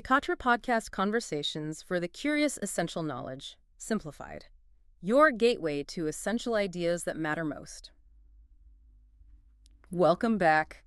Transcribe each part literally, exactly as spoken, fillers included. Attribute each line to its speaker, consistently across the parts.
Speaker 1: Ekatra Podcast Conversations for the Curious Essential Knowledge, Simplified. Your gateway to essential ideas that matter most. Welcome back.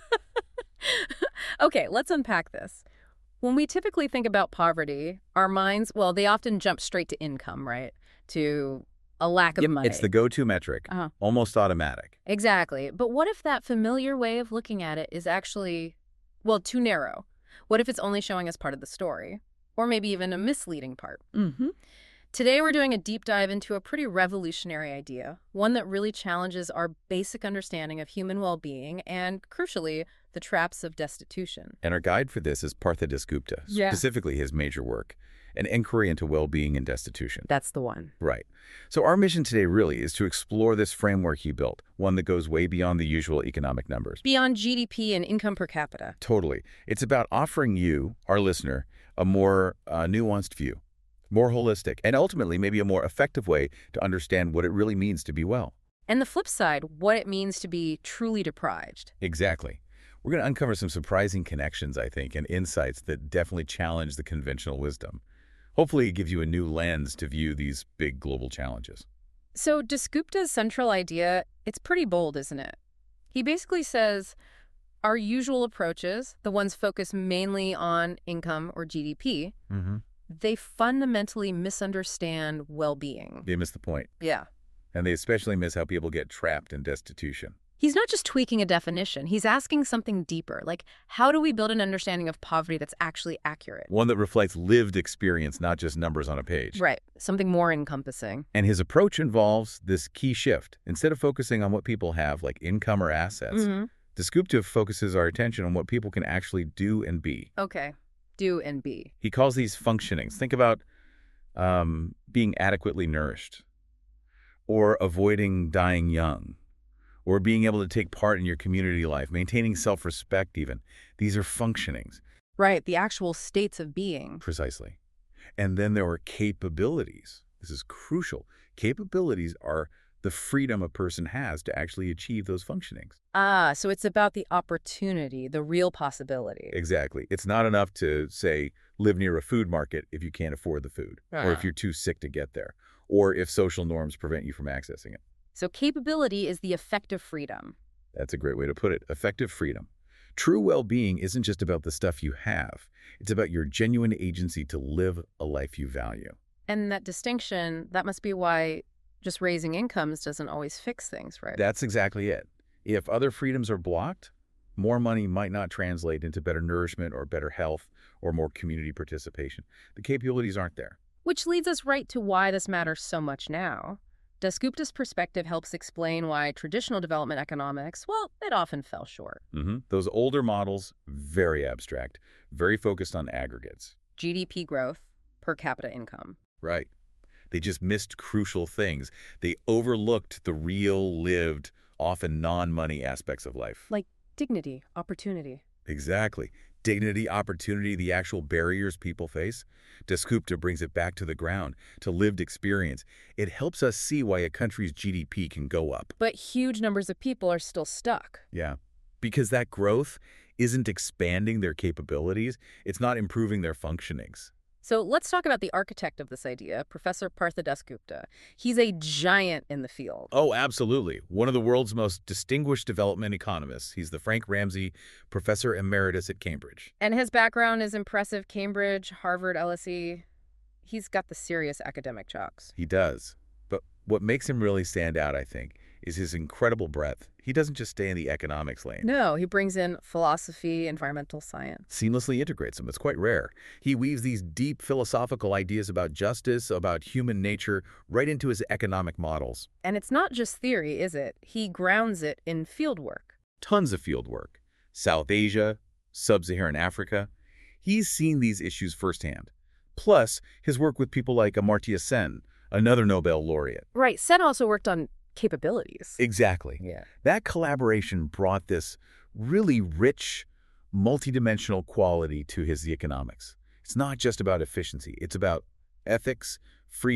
Speaker 1: Okay, let's unpack this. When we typically think about poverty, our minds, well, they often jump straight to income, right? To a lack of
Speaker 2: Yep,
Speaker 1: money.
Speaker 2: it's the go-to metric,
Speaker 1: Uh-huh.
Speaker 2: almost automatic.
Speaker 1: Exactly. But what if that familiar way of looking at it is actually, well, too narrow? What if it's only showing us part of the story? Or maybe even a misleading part?
Speaker 2: Mm-hmm.
Speaker 1: Today we're doing a deep dive into a pretty revolutionary idea, one that really challenges our basic understanding of human well-being and, crucially, the traps of destitution.
Speaker 2: And our guide for this is Partha Dasgupta,
Speaker 1: Yeah.
Speaker 2: specifically his major work, An Inquiry into Well-Being and Destitution.
Speaker 1: That's the one.
Speaker 2: Right. So our mission today really is to explore this framework he built, one that goes way beyond the usual economic numbers.
Speaker 1: Beyond G D P and income per capita.
Speaker 2: Totally. It's about offering you, our listener, a more uh, nuanced view, more holistic, and ultimately maybe a more effective way to understand what it really means to be well.
Speaker 1: And the flip side, what it means to be truly deprived.
Speaker 2: Exactly. We're going to uncover some surprising connections, I think, and insights that definitely challenge the conventional wisdom. Hopefully it gives you a new lens to view these big global challenges.
Speaker 1: So Dasgupta's central idea, it's pretty bold, isn't it? He basically says our usual approaches, the ones focused mainly on income or G D P,
Speaker 2: Mm-hmm.
Speaker 1: they fundamentally misunderstand well-being.
Speaker 2: They miss the point.
Speaker 1: Yeah.
Speaker 2: And they especially miss how people get trapped in destitution.
Speaker 1: He's not just tweaking a definition. He's asking something deeper, like how do we build an understanding of poverty that's actually accurate?
Speaker 2: One that reflects lived experience, not just numbers on a page.
Speaker 1: Right. Something more encompassing.
Speaker 2: And his approach involves this key shift. Instead of focusing on what people have, like income or assets,
Speaker 1: Mm-hmm.
Speaker 2: Dasgupta focuses our attention on what people can actually do and be.
Speaker 1: Okay. Do and be.
Speaker 2: He calls these functionings. Think about um, being adequately nourished, or avoiding dying young, or being able to take part in your community life, maintaining self-respect even. These are functionings.
Speaker 1: Right. The actual states of being.
Speaker 2: Precisely. And then there are capabilities. This is crucial. Capabilities are the freedom a person has to actually achieve those functionings.
Speaker 1: Ah, so it's about the opportunity, the real possibility.
Speaker 2: Exactly. It's not enough to, say, live near a food market if you can't afford the food, or if
Speaker 1: Ah.
Speaker 2: you're too sick to get there, or if social norms prevent you from accessing it.
Speaker 1: So capability is the effective freedom.
Speaker 2: That's a great way to put it. Effective freedom. True well-being isn't just about the stuff you have. It's about your genuine agency to live a life you value.
Speaker 1: And that distinction, that must be why just raising incomes doesn't always fix things, right?
Speaker 2: That's exactly it. If other freedoms are blocked, more money might not translate into better nourishment or better health or more community participation. The capabilities aren't there.
Speaker 1: Which leads us right to why this matters so much now. Dasgupta's perspective helps explain why traditional development economics, well, it often fell short.
Speaker 2: Mm-hmm. Those older models, very abstract, very focused on aggregates.
Speaker 1: G D P growth, per capita income.
Speaker 2: Right. They just missed crucial things. They overlooked the real, lived, often non-money aspects of life.
Speaker 1: Like dignity, opportunity.
Speaker 2: Exactly. Dignity, opportunity, the actual barriers people face. Dasgupta brings it back to the ground, to lived experience. It helps us see why a country's G D P can go up.
Speaker 1: But huge numbers of people are still stuck.
Speaker 2: Yeah. Because that growth isn't expanding their capabilities. It's not improving their functionings.
Speaker 1: So let's talk about the architect of this idea, Professor Partha Dasgupta. He's a giant in the field.
Speaker 2: Oh, absolutely. One of the world's most distinguished development economists. He's the Frank Ramsey Professor Emeritus at Cambridge.
Speaker 1: And his background is impressive. Cambridge, Harvard, L S E. He's got the serious academic chops.
Speaker 2: He does. But what makes him really stand out, I think, is his incredible breadth. He doesn't just stay in the economics lane.
Speaker 1: No, he brings in philosophy, environmental science.
Speaker 2: Seamlessly integrates them. It's quite rare. He weaves these deep philosophical ideas about justice, about human nature, right into his economic models.
Speaker 1: And it's not just theory, is it? He grounds it in field work.
Speaker 2: Tons of field work. South Asia, Sub-Saharan Africa. He's seen these issues firsthand. Plus, his work with people like Amartya Sen, another Nobel laureate.
Speaker 1: Right. Sen also worked on capabilities.
Speaker 2: Exactly.
Speaker 1: Yeah.
Speaker 2: That collaboration brought this really rich, multidimensional quality to his economics. It's not just about efficiency. It's about ethics, freedom,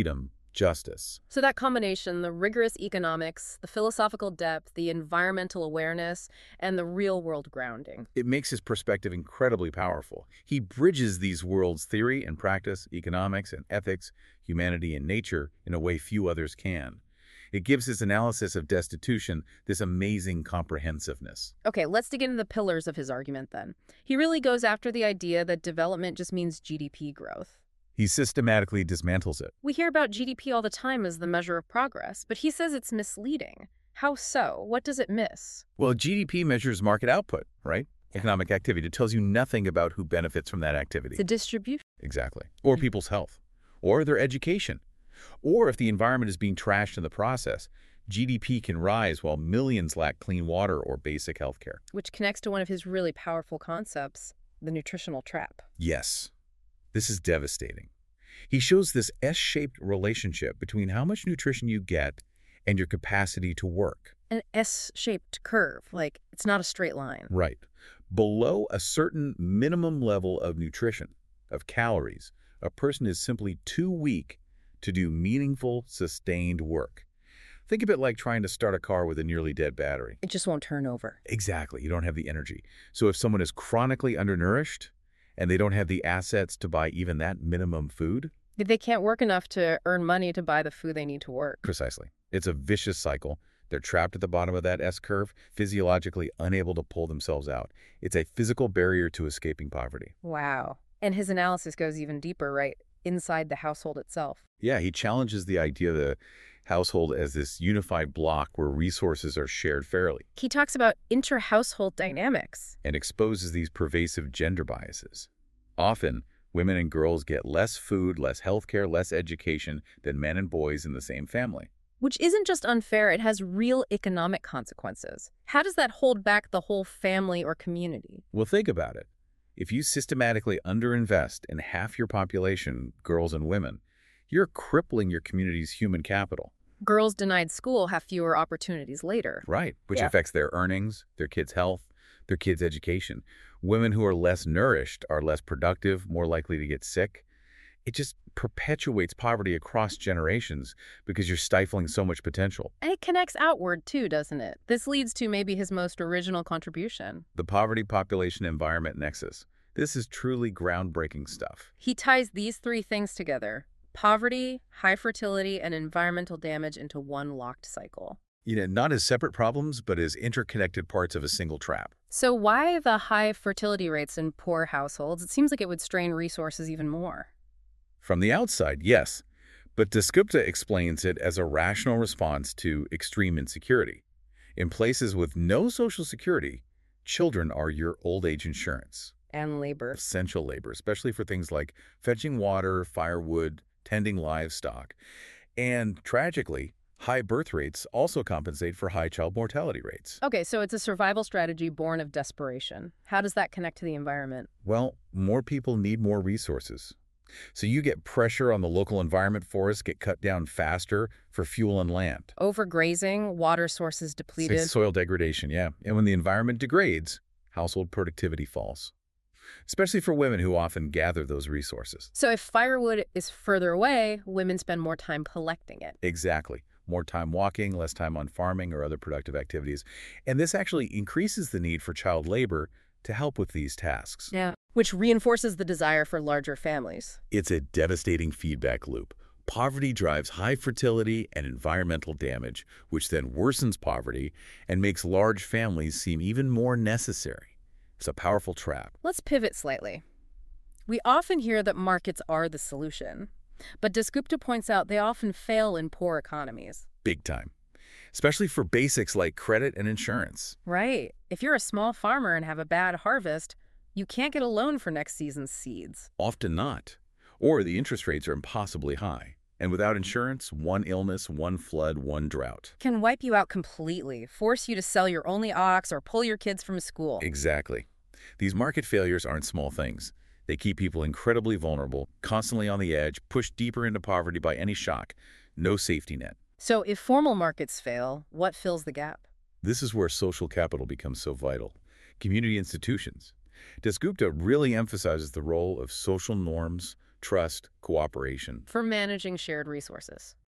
Speaker 2: justice.
Speaker 1: So that combination, the rigorous economics, the philosophical depth, the environmental awareness, and the real-world grounding.
Speaker 2: It makes his perspective incredibly powerful. He bridges these worlds, theory and practice, economics and ethics, humanity and nature, in a way few others can. It gives his analysis of destitution this amazing comprehensiveness.
Speaker 1: Okay, let's dig into the pillars of his argument then. He really goes after the idea that development just means G D P growth.
Speaker 2: He systematically dismantles it.
Speaker 1: We hear about G D P all the time as the measure of progress, but he says it's misleading. How so? What does it miss?
Speaker 2: Well, G D P measures market output, right? Economic activity. It tells you nothing about who benefits from that activity.
Speaker 1: It's a distribution.
Speaker 2: Exactly. Or people's health. Or their education. Or if the environment is being trashed in the process, G D P can rise while millions lack clean water or basic health care.
Speaker 1: Which connects to one of his really powerful concepts, the nutritional trap.
Speaker 2: Yes. This is devastating. He shows this S-shaped relationship between how much nutrition you get and your capacity to work.
Speaker 1: An S-shaped curve, like it's not a straight line.
Speaker 2: Right. Below a certain minimum level of nutrition, of calories, a person is simply too weak to do meaningful, sustained work. Think of it like trying to start a car with a nearly dead battery.
Speaker 1: It just won't turn over.
Speaker 2: Exactly. You don't have the energy. So if someone is chronically undernourished and they don't have the assets to buy even that minimum food,
Speaker 1: They can't work enough to earn money to buy the food they need to work.
Speaker 2: precisely. It's a vicious cycle. They're trapped at the bottom of that S-curve, physiologically unable to pull themselves out. It's a physical barrier to escaping poverty.
Speaker 1: Wow. And his analysis goes even deeper, right? Inside the household itself.
Speaker 2: Yeah, he challenges the idea of the household as this unified block where resources are shared fairly
Speaker 1: He talks about inter-household dynamics.
Speaker 2: and exposes these pervasive gender biases. Often, women and girls get less food, less health care, less education than men and boys in the same family.
Speaker 1: Which isn't just unfair, it has real economic consequences. How does that hold back the whole family or community?
Speaker 2: Well, think about it. If you systematically underinvest in half your population, girls and women, you're crippling your community's human capital.
Speaker 1: Girls denied school have fewer opportunities later.
Speaker 2: Right, which
Speaker 1: Yeah.
Speaker 2: affects their earnings, their kids' health, their kids' education. Women who are less nourished are less productive, more likely to get sick. It just perpetuates poverty across generations because you're stifling so much potential.
Speaker 1: And it connects outward too, doesn't it? This leads to maybe his most original contribution.
Speaker 2: The poverty-population-environment nexus. This is truly groundbreaking stuff.
Speaker 1: He ties these three things together: poverty, high fertility, and environmental damage into one locked cycle.
Speaker 2: You know, not as separate problems, but as interconnected parts of a single trap.
Speaker 1: So why the high fertility rates in poor households? It seems like it would strain resources even more.
Speaker 2: From the outside, yes, but Dasgupta explains it as a rational response to extreme insecurity. In places with no social security, children are your old age insurance.
Speaker 1: And labor.
Speaker 2: Essential labor, especially for things like fetching water, firewood, tending livestock. And tragically, high birth rates also compensate for high child mortality rates.
Speaker 1: Okay, so it's a survival strategy born of desperation. How does that connect to the environment?
Speaker 2: Well, more people need more resources. So you get pressure on the local environment, forests get cut down faster for fuel and land.
Speaker 1: Overgrazing, water sources depleted.
Speaker 2: Soil degradation, yeah. And when the environment degrades, household productivity falls, especially for women who often gather those resources.
Speaker 1: So if firewood is further away, women spend more time collecting it.
Speaker 2: Exactly. More time walking, less time on farming or other productive activities. And this actually increases the need for child labor to help with these tasks.
Speaker 1: Yeah. Which reinforces the desire for larger families.
Speaker 2: It's a devastating feedback loop. Poverty drives high fertility and environmental damage, which then worsens poverty and makes large families seem even more necessary. It's a powerful trap.
Speaker 1: Let's pivot slightly. We often hear that markets are the solution, but Dasgupta points out they often fail in poor economies.
Speaker 2: Big time. Especially for basics like credit and insurance.
Speaker 1: Right. If you're a small farmer and have a bad harvest, you can't get a loan for next season's seeds.
Speaker 2: Often not. Or the interest rates are impossibly high. And without insurance, one illness, one flood, one drought.
Speaker 1: Can wipe you out completely, force you to sell your only ox or pull your kids from school.
Speaker 2: Exactly. These market failures aren't small things. They keep people incredibly vulnerable, constantly on the edge, pushed deeper into poverty by any shock. No safety net.
Speaker 1: So if formal markets fail, what fills the gap?
Speaker 2: This is where social capital becomes so vital. Community institutions. Dasgupta really emphasizes the role of social norms, trust, cooperation.
Speaker 1: For managing shared resources.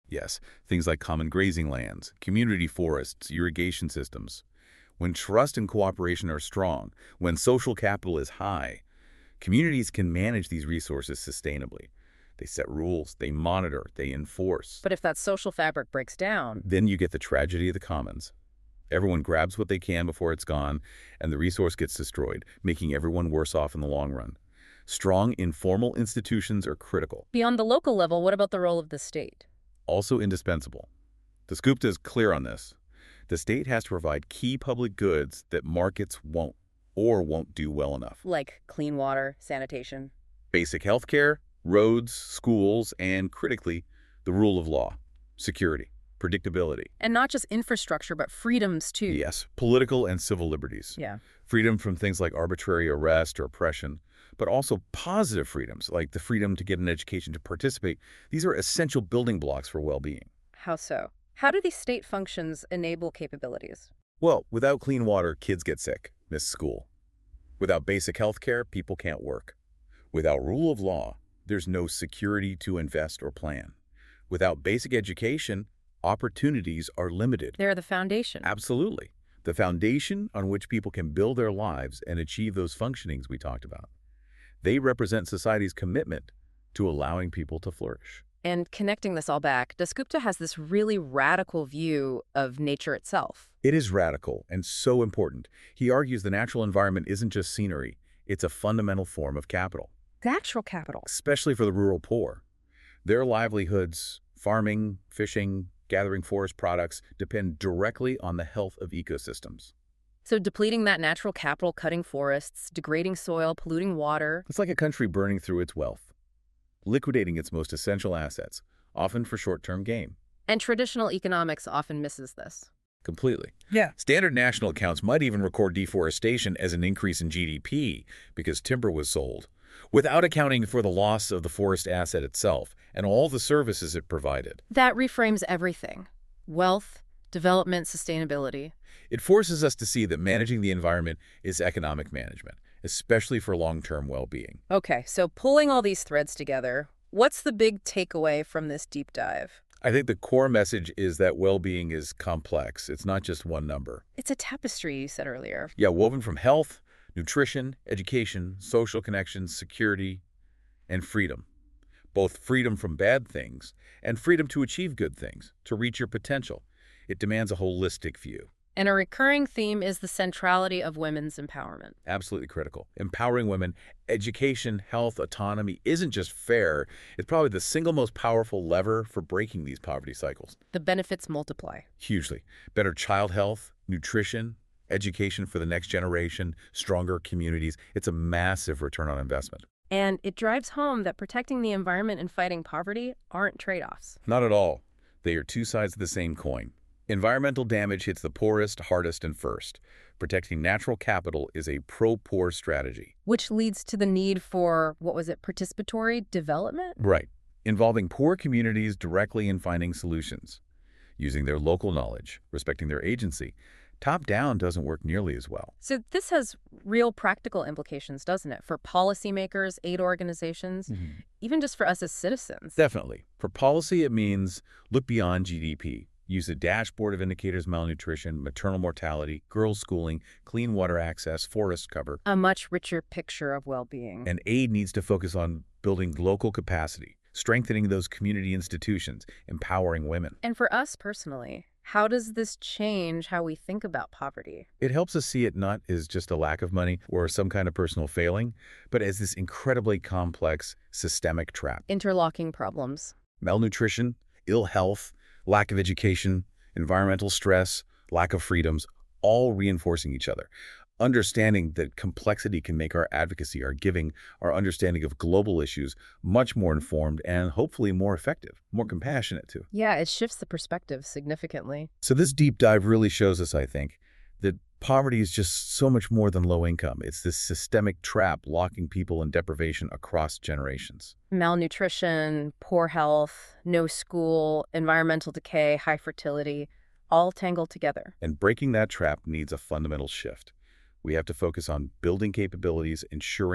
Speaker 2: Yes, things like common grazing lands, community forests, irrigation systems. When trust and cooperation are strong, when social capital is high, communities can manage these resources sustainably. They set rules, they monitor, they enforce.
Speaker 1: But if that social fabric breaks down,
Speaker 2: Then you get the tragedy of the commons. Everyone grabs what they can before it's gone, and the resource gets destroyed, making everyone worse off in the long run. Strong, informal institutions are critical,
Speaker 1: beyond the local level, what about the role of the state?
Speaker 2: also indispensable. Dasgupta is clear on this. The state has to provide key public goods that markets won't, or won't do well enough.
Speaker 1: Like clean water, sanitation.
Speaker 2: Basic health care, roads, schools, and critically, the rule of law, security, predictability.
Speaker 1: And not just infrastructure, but freedoms too.
Speaker 2: Yes, political and civil liberties.
Speaker 1: Yeah.
Speaker 2: Freedom from things like arbitrary arrest or oppression, but also positive freedoms, like the freedom to get an education to participate. These are essential building blocks for well-being.
Speaker 1: How so? How do these state functions enable capabilities?
Speaker 2: Well, without clean water, kids get sick, miss school. Without basic health care, people can't work. Without rule of law, there's no security to invest or plan. Without basic education, opportunities are limited.
Speaker 1: They're the foundation.
Speaker 2: Absolutely. The foundation on which people can build their lives and achieve those functionings we talked about. They represent society's commitment to allowing people to flourish.
Speaker 1: And connecting this all back, Dasgupta has this really radical view of nature itself.
Speaker 2: It is radical and so important. He argues the natural environment isn't just scenery, it's a fundamental form of capital,
Speaker 1: Natural capital.
Speaker 2: especially for the rural poor. Their livelihoods, farming, fishing, gathering forest products, depend directly on the health of ecosystems.
Speaker 1: So depleting that natural capital, cutting forests, degrading soil, polluting water.
Speaker 2: It's like a country burning through its wealth, liquidating its most essential assets, often for short-term gain.
Speaker 1: And traditional economics often misses this.
Speaker 2: Completely.
Speaker 1: Yeah.
Speaker 2: Standard national accounts might even record deforestation as an increase in G D P because timber was sold, without accounting for the loss of the forest asset itself and all the services it provided.
Speaker 1: That reframes everything. Wealth, development, sustainability.
Speaker 2: It forces us to see that managing the environment is economic management, especially for long-term well-being.
Speaker 1: Okay, so pulling all these threads together, what's the big takeaway from this deep dive?
Speaker 2: I think the core message is that well-being is complex. It's not just one number.
Speaker 1: It's a tapestry, you said earlier.
Speaker 2: Yeah, woven from health, nutrition, education, social connections, security, and freedom. Both freedom from bad things and freedom to achieve good things, to reach your potential. It demands a holistic view.
Speaker 1: And a recurring theme is the centrality of women's empowerment.
Speaker 2: Absolutely critical. Empowering women, education, health, autonomy isn't just fair. It's probably the single most powerful lever for breaking these poverty cycles.
Speaker 1: The benefits multiply.
Speaker 2: Hugely. Better child health, nutrition, education for the next generation, stronger communities. It's a massive return on investment.
Speaker 1: And it drives home that protecting the environment and fighting poverty aren't trade-offs.
Speaker 2: Not at all. They are two sides of the same coin. Environmental damage hits the poorest, hardest, and first. Protecting natural capital is a pro-poor strategy.
Speaker 1: Which leads to the need for, what was it, participatory development?
Speaker 2: Right. Involving poor communities directly in finding solutions. Using their local knowledge, respecting their agency. Top-down doesn't work nearly as well.
Speaker 1: So this has real practical implications, doesn't it? For policymakers, aid organizations,
Speaker 2: Mm-hmm.
Speaker 1: even just for us as citizens.
Speaker 2: Definitely. For policy, it means look beyond G D P. Use a dashboard of indicators: malnutrition, maternal mortality, girls' schooling, clean water access, forest cover.
Speaker 1: A much richer picture of well-being.
Speaker 2: And aid needs to focus on building local capacity, strengthening those community institutions, empowering women.
Speaker 1: And for us personally, how does this change how we think about poverty?
Speaker 2: It helps us see it not as just a lack of money or some kind of personal failing, but as this incredibly complex systemic trap.
Speaker 1: Interlocking problems.
Speaker 2: Malnutrition, ill health, lack of education, environmental stress, lack of freedoms, all reinforcing each other. Understanding that complexity can make our advocacy, our giving, our understanding of global issues much more informed and hopefully more effective, more compassionate too.
Speaker 1: Yeah, it shifts the perspective significantly.
Speaker 2: So this deep dive really shows us, I think, that poverty is just so much more than low income. It's this systemic trap locking people in deprivation across generations.
Speaker 1: Malnutrition, poor health, no school, environmental decay, high fertility, all tangled together.
Speaker 2: And breaking that trap needs a fundamental shift. We have to focus on building capabilities, ensuring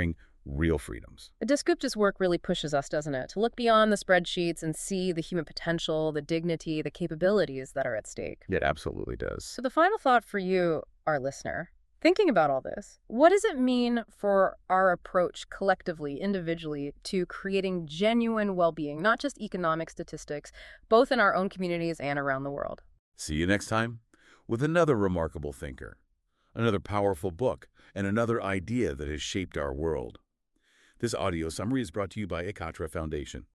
Speaker 2: real freedoms.
Speaker 1: Dasgupta's work really pushes us, doesn't it, to look beyond the spreadsheets and see the human potential, the dignity, the capabilities that are at stake.
Speaker 2: It absolutely does.
Speaker 1: So the final thought for you, our listener, thinking about all this, what does it mean for our approach collectively, individually, to creating genuine well-being, not just economic statistics, both in our own communities and around the world?
Speaker 2: See you next time with another remarkable thinker, another powerful book, and another idea that has shaped our world. This audio summary is brought to you by Ekatra Foundation.